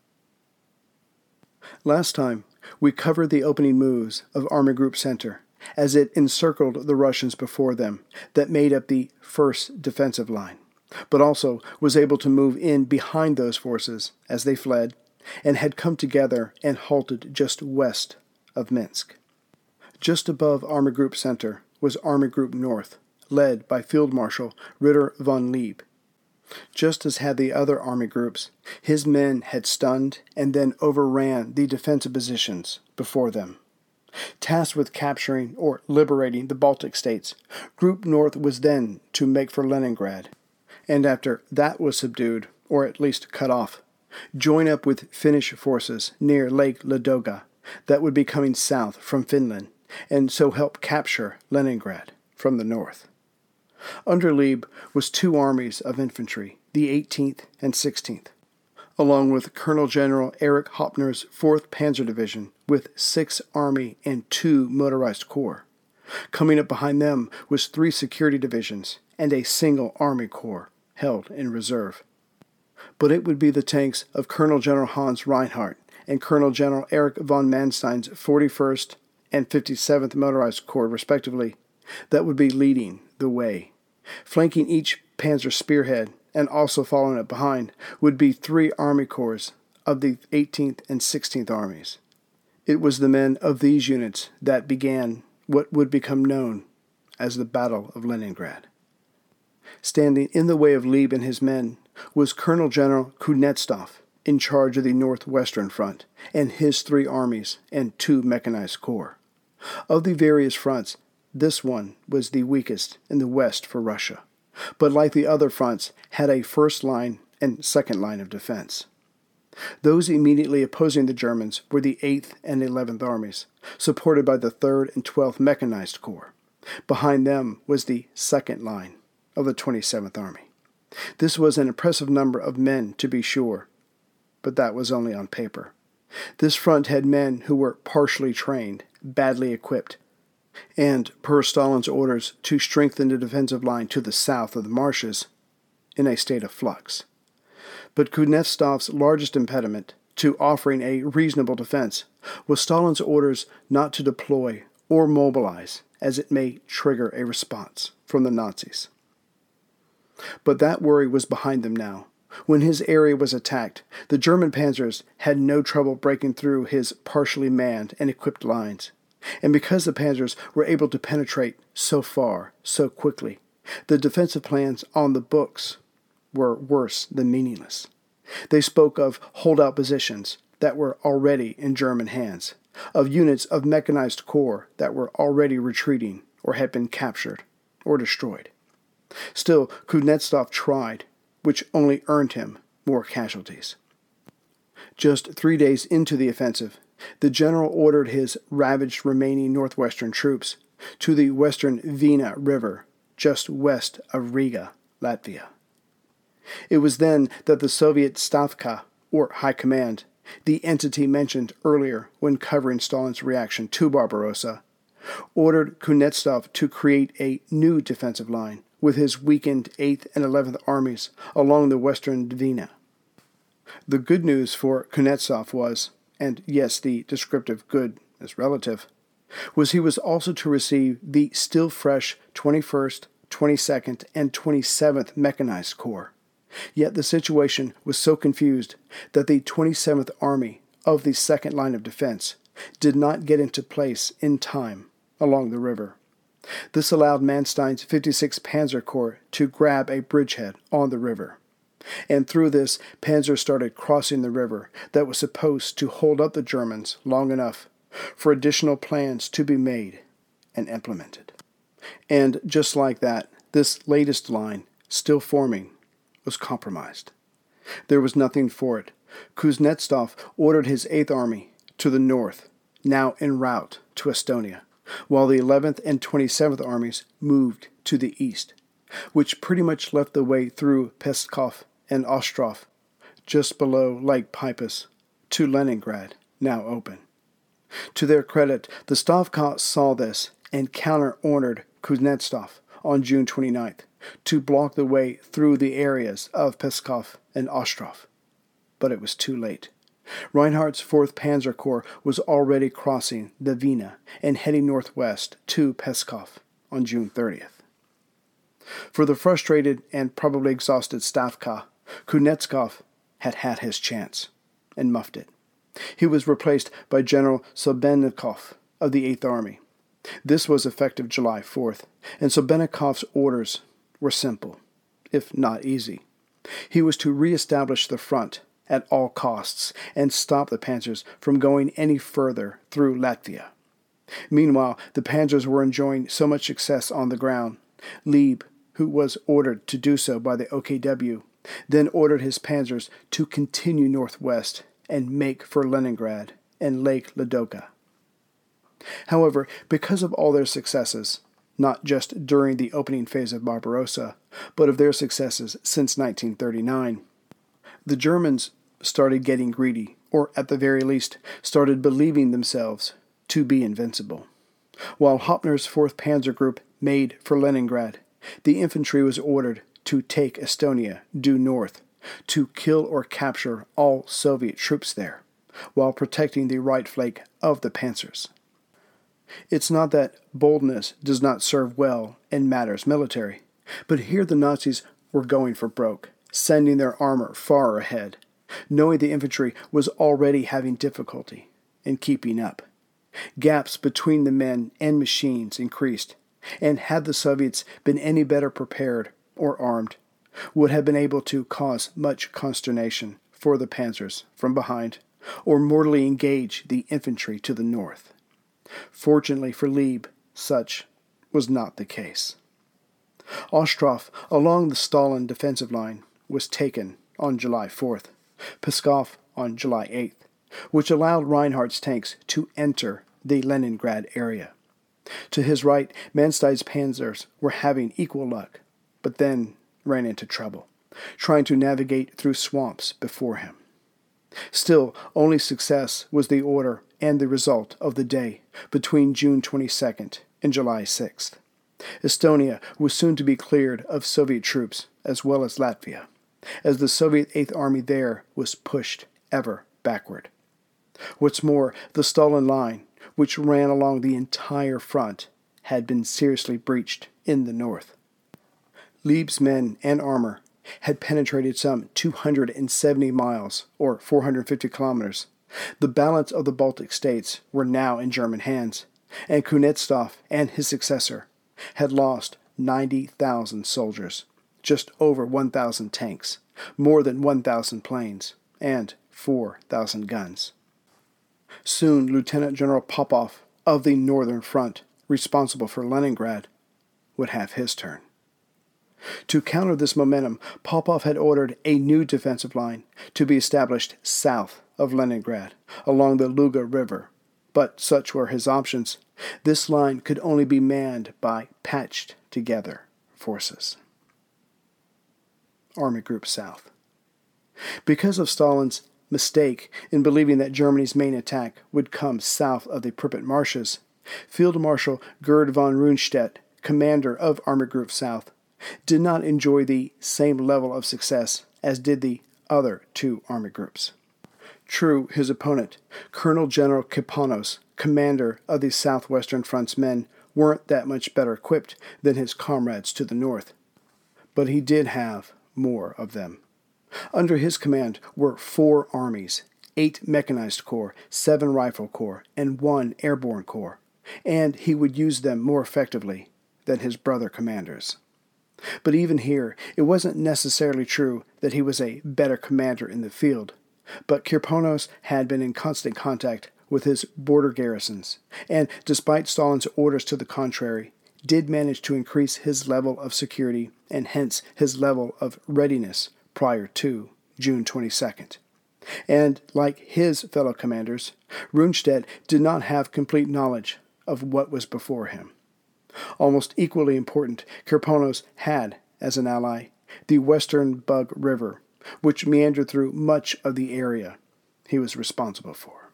Last time, we covered the opening moves of Army Group Center as it encircled the Russians before them that made up the first defensive line, but also was able to move in behind those forces as they fled and had come together and halted just west of Minsk. Just above Army Group Center was Army Group North, led by Field Marshal Ritter von Leeb. Just as had the other army groups, his men had stunned and then overran the defensive positions before them. Tasked with capturing or liberating the Baltic states, Group North was then to make for Leningrad, and after that was subdued, or at least cut off, join up with Finnish forces near Lake Ladoga that would be coming south from Finland, and so help capture Leningrad from the north. Under Leeb was two armies of infantry, the eighteenth and sixteenth, along with Colonel General Erich Hoppner's fourth Panzer Division with six Army and two motorized corps. Coming up behind them was three security divisions and a single Army Corps held in reserve. But it would be the tanks of Colonel General Hans Reinhardt and Colonel General Erich von Manstein's forty-first and fifty-seventh Motorized Corps, respectively, that would be leading the way. Flanking each Panzer spearhead and also following it behind would be three Army Corps of the eighteenth and sixteenth Armies. It was the men of these units that began what would become known as the Battle of Leningrad. Standing in the way of Leeb and his men was Colonel General Kuznetsov, in charge of the Northwestern Front and his three armies and two mechanized corps. Of the various fronts, this one was the weakest in the west for Russia, but like the other fronts, had a first line and second line of defense. Those immediately opposing the Germans were the eighth and eleventh Armies, supported by the third and twelfth Mechanized Corps. Behind them was the second line of the twenty-seventh Army. This was an impressive number of men, to be sure, but that was only on paper. This front had men who were partially trained, badly equipped, and, per Stalin's orders to strengthen the defensive line to the south of the marshes, in a state of flux. But Kuznetsov's largest impediment to offering a reasonable defense was Stalin's orders not to deploy or mobilize, as it may trigger a response from the Nazis. But that worry was behind them now. When his area was attacked, the German panzers had no trouble breaking through his partially manned and equipped lines. And because the panzers were able to penetrate so far, so quickly, the defensive plans on the books were worse than meaningless. They spoke of holdout positions that were already in German hands, of units of mechanized corps that were already retreating or had been captured or destroyed. Still, Kuznetsov tried, which only earned him more casualties. Just three days into the offensive, the general ordered his ravaged remaining northwestern troops to the western Vina River, just west of Riga, Latvia. It was then that the Soviet Stavka, or High Command, the entity mentioned earlier when covering Stalin's reaction to Barbarossa, ordered Kuznetsov to create a new defensive line with his weakened eighth and eleventh Armies along the western Dvina. The good news for Kuznetsov was, and yes, the descriptive good is relative, was he was also to receive the still fresh twenty-first, twenty-second, and twenty-seventh Mechanized Corps. Yet the situation was so confused that the twenty-seventh Army of the second line of defense did not get into place in time along the river. This allowed Manstein's fifty-sixth Panzer Corps to grab a bridgehead on the river. And through this, panzers started crossing the river that was supposed to hold up the Germans long enough for additional plans to be made and implemented. And just like that, this latest line, still forming, was compromised. There was nothing for it. Kuznetsov ordered his eighth Army to the north, now en route to Estonia, while the eleventh and twenty-seventh Armies moved to the east, which pretty much left the way through Pskov and Ostrov, just below Lake Peipus, to Leningrad, now open. To their credit, the Stavka saw this and counter-ordered Kuznetsov on June twenty-ninth to block the way through the areas of Pskov and Ostrov. But it was too late. Reinhardt's fourth Panzer Corps was already crossing the Vina and heading northwest to Pskov on June thirtieth. For the frustrated and probably exhausted Stavka, Kuznetsov had had his chance and muffed it. He was replaced by General Sobennikov of the eighth Army. This was effective July fourth, and Sobennikov's orders were simple, if not easy. He was to reestablish the front at all costs and stop the panzers from going any further through Latvia. Meanwhile, the panzers were enjoying so much success on the ground. Lieb, who was ordered to do so by the O K W, then ordered his panzers to continue northwest and make for Leningrad and Lake Ladoga. However, because of all their successes, not just during the opening phase of Barbarossa, but of their successes since nineteen thirty-nine, the Germans started getting greedy, or at the very least, started believing themselves to be invincible. While Hoppner's fourth Panzer Group made for Leningrad, the infantry was ordered to take Estonia due north, to kill or capture all Soviet troops there, while protecting the right flank of the panzers. It's not that boldness does not serve well in matters military, but here the Nazis were going for broke, sending their armor far ahead, knowing the infantry was already having difficulty in keeping up. Gaps between the men and machines increased, and had the Soviets been any better prepared or armed, would have been able to cause much consternation for the panzers from behind or mortally engage the infantry to the north. Fortunately for Lieb, such was not the case. Ostrov, along the Stalin defensive line, was taken on July fourth, Pskov on July eighth, which allowed Reinhardt's tanks to enter the Leningrad area. To his right, Manstein's panzers were having equal luck, but then ran into trouble, trying to navigate through swamps before him. Still, only success was the order and the result of the day between June twenty-second and July sixth. Estonia was soon to be cleared of Soviet troops, as well as Latvia, as the Soviet Eighth Army there was pushed ever backward. What's more, the Stalin Line, which ran along the entire front, had been seriously breached in the north. Lieb's men and armor had penetrated some two hundred seventy miles, or four hundred fifty kilometers. The balance of the Baltic states were now in German hands, and Kuznetsov and his successor had lost ninety thousand soldiers, just over one thousand tanks, more than one thousand planes, and four thousand guns. Soon Lieutenant General Popov of the Northern Front, responsible for Leningrad, would have his turn. To counter this momentum, Popov had ordered a new defensive line to be established south of Leningrad, along the Luga River. But such were his options. This line could only be manned by patched-together forces. Army Group South. Because of Stalin's mistake in believing that Germany's main attack would come south of the Pripyat marshes, Field Marshal Gerd von Rundstedt, commander of Army Group South, did not enjoy the same level of success as did the other two army groups. True, his opponent, Colonel General Kipanos, commander of the Southwestern Front's men, weren't that much better equipped than his comrades to the north, but he did have more of them. Under his command were four armies, eight mechanized corps, seven rifle corps, and one airborne corps, and he would use them more effectively than his brother commanders. But even here, it wasn't necessarily true that he was a better commander in the field, but Kirponos had been in constant contact with his border garrisons, and despite Stalin's orders to the contrary, did manage to increase his level of security and hence his level of readiness prior to June twenty-second. And, like his fellow commanders, Rundstedt did not have complete knowledge of what was before him. Almost equally important, Kirponos had, as an ally, the Western Bug River, which meandered through much of the area he was responsible for.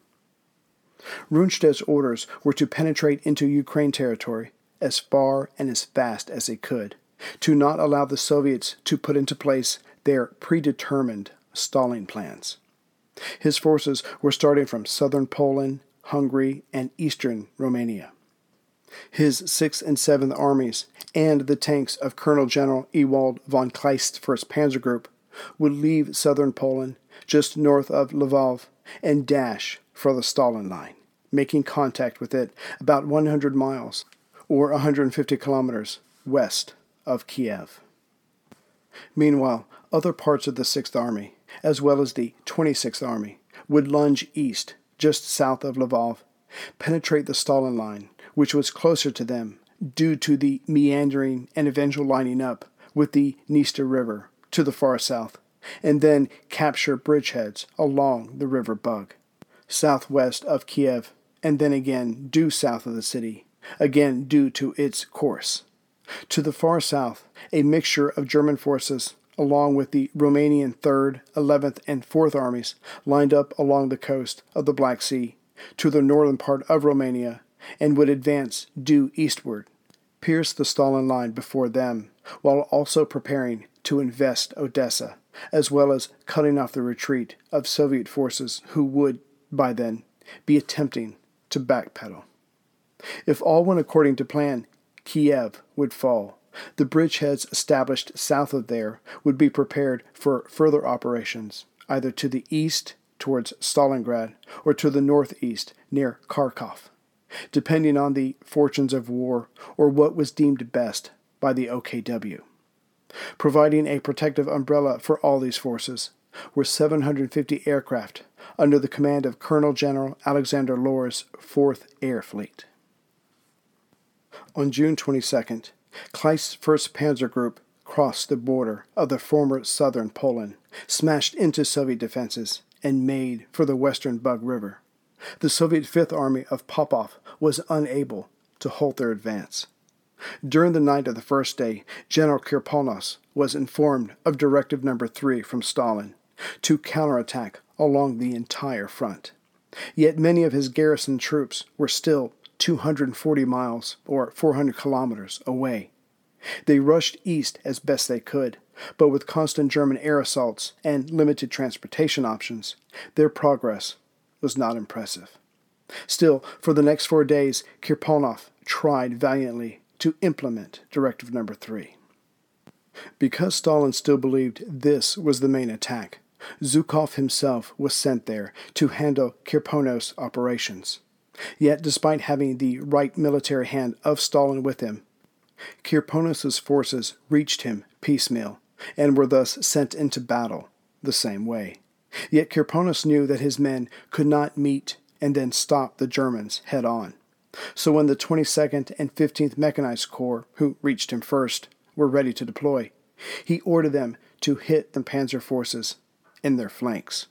Rundstedt's orders were to penetrate into Ukraine territory as far and as fast as they could, to not allow the Soviets to put into place their predetermined stalling plans. His forces were starting from southern Poland, Hungary, and eastern Romania. His sixth and seventh Armies and the tanks of Colonel General Ewald von Kleist's first Panzer Group would leave southern Poland just north of Lvov and dash for the Stalin Line, making contact with it about one hundred miles or one hundred fifty kilometers west of Kiev. Meanwhile, other parts of the sixth Army, as well as the twenty-sixth Army, would lunge east, just south of Lvov, penetrate the Stalin Line, which was closer to them due to the meandering and eventual lining up with the Dniester River to the far south, and then capture bridgeheads along the River Bug, southwest of Kiev, and then again due south of the city, again due to its course. To the far south, a mixture of German forces, along with the Romanian third, eleventh, and fourth Armies, lined up along the coast of the Black Sea to the northern part of Romania, and would advance due eastward, pierce the Stalin Line before them, while also preparing to invest Odessa, as well as cutting off the retreat of Soviet forces who would, by then, be attempting to backpedal. If all went according to plan, Kiev would fall. The bridgeheads established south of there would be prepared for further operations, either to the east towards Stalingrad or to the northeast near Kharkov, depending on the fortunes of war or what was deemed best by the O K W. Providing a protective umbrella for all these forces, were seven hundred fifty aircraft under the command of Colonel General Alexander Lohr's fourth Air Fleet. On June twenty-second, Kleist's first Panzer Group crossed the border of the former southern Poland, smashed into Soviet defenses, and made for the western Bug River. The Soviet Fifth Army of Popov was unable to halt their advance. During the night of the first day, General Kirponos was informed of Directive Number Three from Stalin to counterattack along the entire front. Yet many of his garrison troops were still two hundred forty miles or four hundred kilometers away. They rushed east as best they could, but with constant German air assaults and limited transportation options, their progress was not impressive. Still, for the next four days, Kirponov tried valiantly to implement Directive Number Three. Because Stalin still believed this was the main attack, Zhukov himself was sent there to handle Kirponos' operations. Yet, despite having the right military hand of Stalin with him, Kirponos' forces reached him piecemeal and were thus sent into battle the same way. Yet Kirponos knew that his men could not meet and then stop the Germans head-on. So when the twenty-second and fifteenth Mechanized Corps, who reached him first, were ready to deploy, he ordered them to hit the panzer forces in their flanks.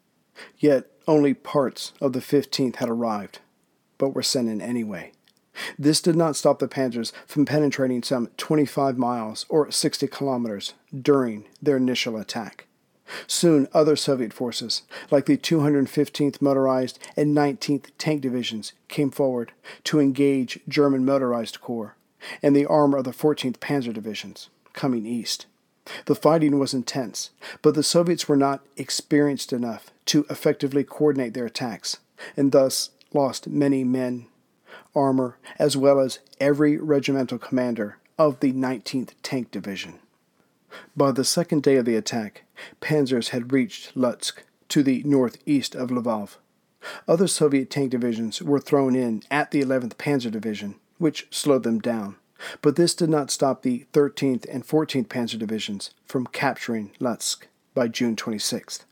Yet only parts of the fifteenth had arrived, but were sent in anyway. This did not stop the panzers from penetrating some twenty-five miles or sixty kilometers during their initial attack. Soon other Soviet forces, like the two hundred fifteenth Motorized and nineteenth Tank Divisions, came forward to engage German Motorized Corps and the armor of the fourteenth Panzer Divisions, coming east. The fighting was intense, but the Soviets were not experienced enough to effectively coordinate their attacks, and thus lost many men, armor, as well as every regimental commander of the nineteenth Tank Division. By the second day of the attack, panzers had reached Lutsk, to the northeast of Lvov. Other Soviet tank divisions were thrown in at the eleventh Panzer Division, which slowed them down, but this did not stop the thirteenth and fourteenth Panzer Divisions from capturing Lutsk by June twenty-sixth.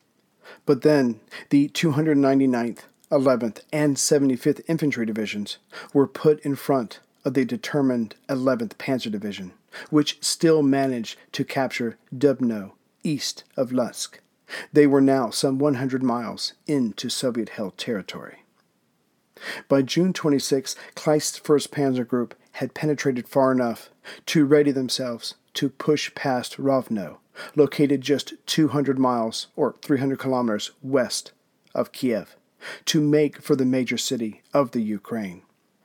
But then the two hundred ninety-ninth, eleventh, and seventy-fifth Infantry Divisions were put in front of the determined eleventh Panzer Division, which still managed to capture Dubno, east of Lutsk. They were now some one hundred miles into Soviet-held territory. By June twenty-sixth, Kleist's first Panzer Group had penetrated far enough to ready themselves to push past Rovno, located just two hundred miles or three hundred kilometers west of Kiev, to make for the major city of the Ukraine.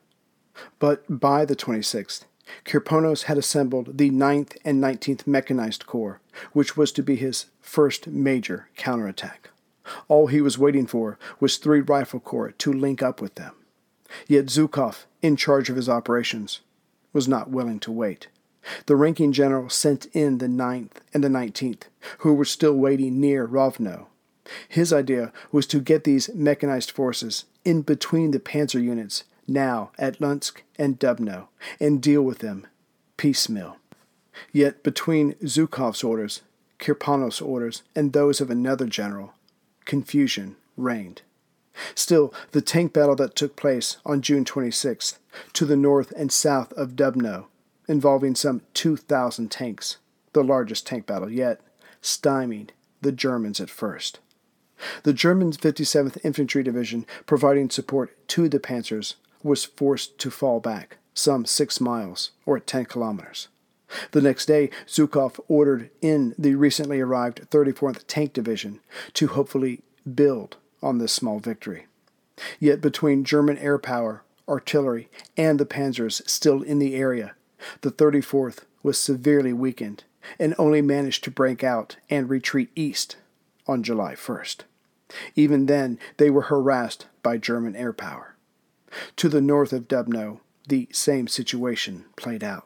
But by the twenty-sixth, Kirponos had assembled the ninth and nineteenth Mechanized Corps, which was to be his first major counterattack. All he was waiting for was three rifle corps to link up with them. Yet Zhukov, in charge of his operations, was not willing to wait. The ranking general sent in the ninth and the nineteenth, who were still waiting near Rovno. His idea was to get these mechanized forces in between the panzer units now at Lutsk and Dubno, and deal with them piecemeal. Yet between Zhukov's orders, Kirponos' orders, and those of another general, confusion reigned. Still, the tank battle that took place on June twenty-sixth to the north and south of Dubno, involving some two thousand tanks, the largest tank battle yet, stymied the Germans at first. The German fifty-seventh Infantry Division, providing support to the panzers, was forced to fall back some six miles or ten kilometers. The next day, Zhukov ordered in the recently arrived thirty-fourth Tank Division to hopefully build on this small victory. Yet between German air power, artillery, and the panzers still in the area, the thirty-fourth was severely weakened and only managed to break out and retreat east on July first. Even then, they were harassed by German air power. To the north of Dubno, the same situation played out.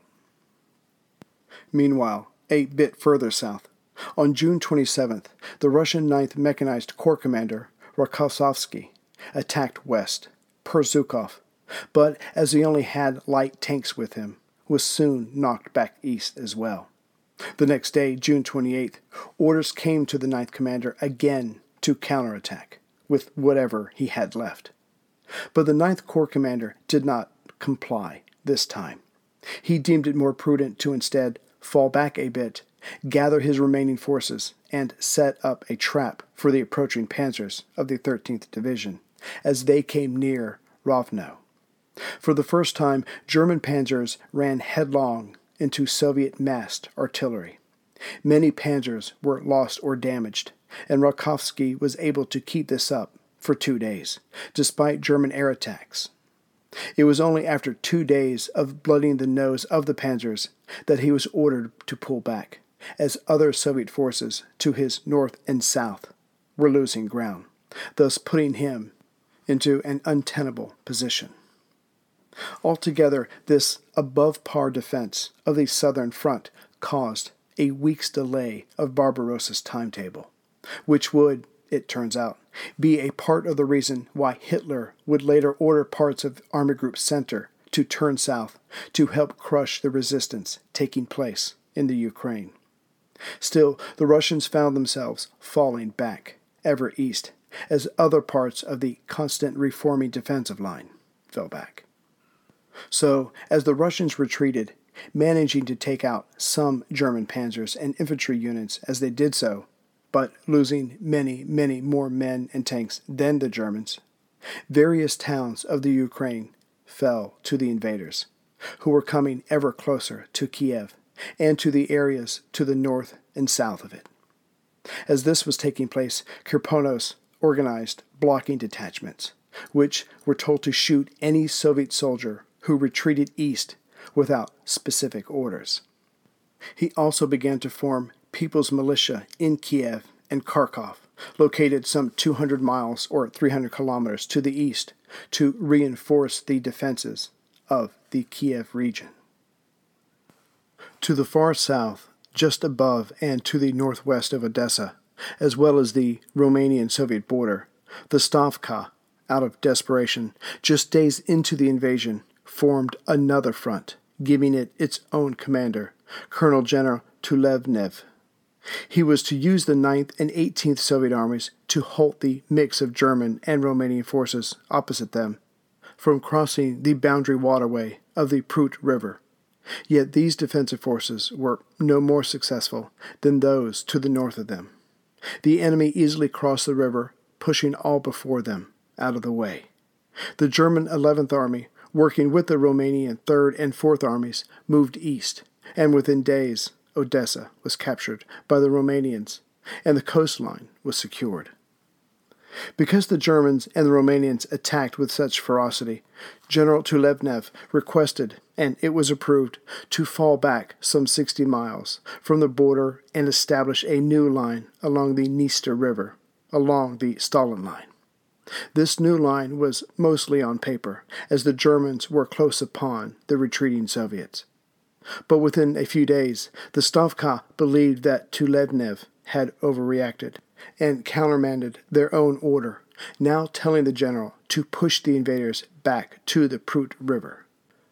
Meanwhile, a bit further south, on June twenty-seventh, the Russian ninth Mechanized Corps commander, Rokossovsky, attacked west, per Zhukov, but as he only had light tanks with him, was soon knocked back east as well. The next day, June twenty-eighth, orders came to the ninth Commander again to counterattack with whatever he had left. But the ninth Corps Commander did not comply this time. He deemed it more prudent to instead fall back a bit, gather his remaining forces, and set up a trap for the approaching panzers of the thirteenth Division as they came near Rovno. For the first time, German panzers ran headlong into Soviet massed artillery. Many panzers were lost or damaged, and Rakovsky was able to keep this up for two days, despite German air attacks. It was only after two days of blooding the nose of the panzers that he was ordered to pull back, as other Soviet forces to his north and south were losing ground, thus putting him into an untenable position. Altogether, this above-par defense of the southern front caused a week's delay of Barbarossa's timetable, which would, it turns out, be a part of the reason why Hitler would later order parts of Army Group Center to turn south to help crush the resistance taking place in the Ukraine. Still, the Russians found themselves falling back, ever east, as other parts of the constant reforming defensive line fell back. So, as the Russians retreated, managing to take out some German panzers and infantry units as they did so, but losing many, many more men and tanks than the Germans, various towns of the Ukraine fell to the invaders, who were coming ever closer to Kiev and to the areas to the north and south of it. As this was taking place, Kirponos organized blocking detachments, which were told to shoot any Soviet soldier who retreated east without specific orders. He also began to form People's Militia in Kiev and Kharkov, located some two hundred miles or three hundred kilometers to the east, to reinforce the defenses of the Kiev region. To the far south, just above and to the northwest of Odessa, as well as the Romanian-Soviet border, the Stavka, out of desperation, just days into the invasion, formed another front, giving it its own commander, Colonel General Tulevnev. He was to use the ninth and eighteenth Soviet armies to halt the mix of German and Romanian forces opposite them from crossing the boundary waterway of the Prut River. Yet these defensive forces were no more successful than those to the north of them. The enemy easily crossed the river, pushing all before them out of the way. The German eleventh Army, working with the Romanian third and fourth Armies, moved east, and within days Odessa was captured by the Romanians, and the coastline was secured. Because the Germans and the Romanians attacked with such ferocity, General Tulevnev requested, and it was approved, to fall back some sixty miles from the border and establish a new line along the Dniester River, along the Stalin Line. This new line was mostly on paper, as the Germans were close upon the retreating Soviets. But within a few days, the Stavka believed that Tulevnev had overreacted and countermanded their own order, now telling the general to push the invaders back to the Prut River.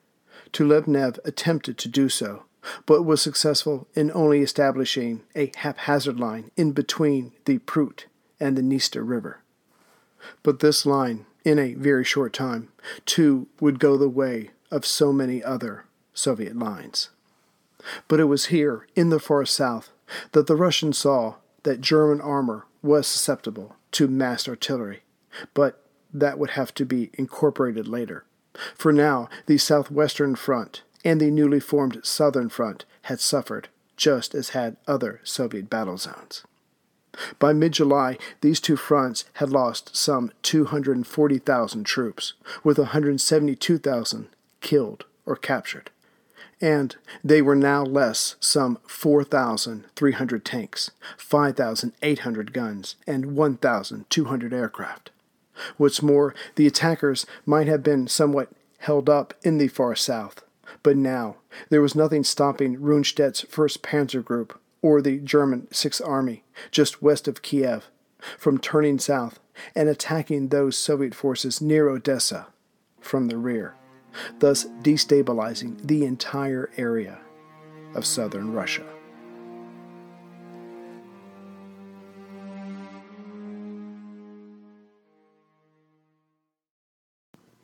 Tulevnev attempted to do so, but was successful in only establishing a haphazard line in between the Prut and the Dniester River. But this line, in a very short time, too would go the way of so many other Soviet lines. But it was here, in the far south, that the Russians saw that German armor was susceptible to massed artillery, but that would have to be incorporated later. For now, the southwestern front and the newly formed southern front had suffered, just as had other Soviet battle zones. By mid-July, these two fronts had lost some two hundred forty thousand troops, with one hundred seventy-two thousand killed or captured. And they were now less some four thousand three hundred tanks, five thousand eight hundred guns, and one thousand two hundred aircraft. What's more, the attackers might have been somewhat held up in the far south, but now there was nothing stopping Rundstedt's first Panzer Group or the German sixth Army, just west of Kiev, from turning south and attacking those Soviet forces near Odessa from the rear, thus destabilizing the entire area of southern Russia.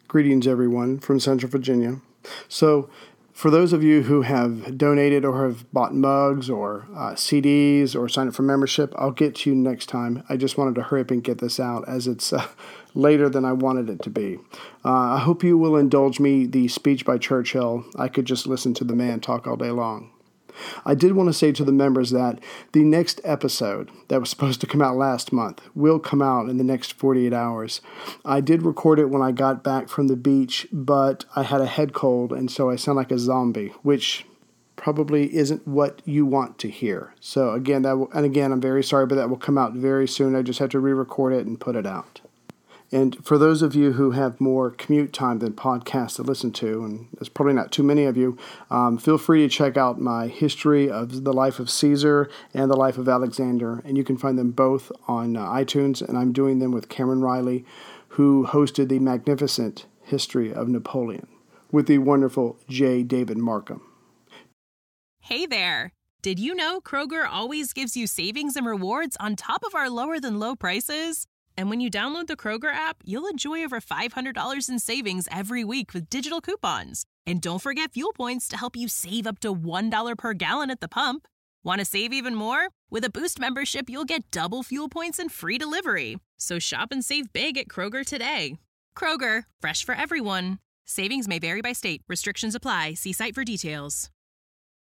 Greetings, everyone, from Central Virginia. So, for those of you who have donated or have bought mugs or uh, C Ds or signed up for membership, I'll get to you next time. I just wanted to hurry up and get this out as it's uh, later than I wanted it to be. Uh, I hope you will indulge me the speech by Churchill. I could just listen to the man talk all day long. I did want to say to the members that the next episode that was supposed to come out last month will come out in the next forty-eight hours. I did record it when I got back from the beach, but I had a head cold, and so I sound like a zombie, which probably isn't what you want to hear. So again, that will, and again, I'm very sorry, but that will come out very soon. I just have to re-record it and put it out. And for those of you who have more commute time than podcasts to listen to, and there's probably not too many of you, um, feel free to check out my history of the life of Caesar and the life of Alexander. And you can find them both on uh, iTunes, and I'm doing them with Cameron Riley, who hosted the magnificent history of Napoleon with the wonderful J. David Markham. Hey there! Did you know Kroger always gives you savings and rewards on top of our lower-than-low prices? And when you download the Kroger app, you'll enjoy over five hundred dollars in savings every week with digital coupons. And don't forget fuel points to help you save up to one dollar per gallon at the pump. Want to save even more? With a Boost membership, you'll get double fuel points and free delivery. So shop and save big at Kroger today. Kroger, fresh for everyone. Savings may vary by state. Restrictions apply. See site for details.